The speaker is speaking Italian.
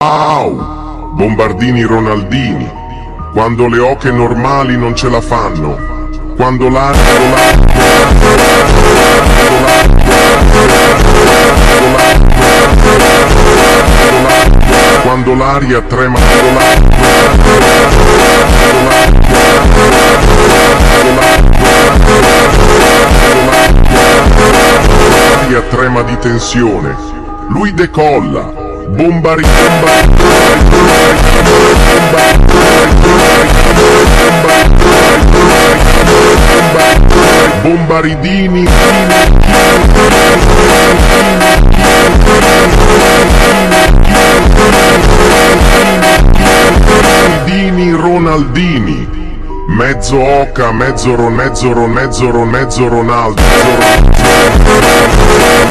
Au! Bombardini Ronaldini, quando le oche normali non ce la fanno, quando quando l'aria trema, l'aria trema di tensione, lui decolla. Bombaridini Ronaldini, mezzo Oca, mezzo Ronaldo.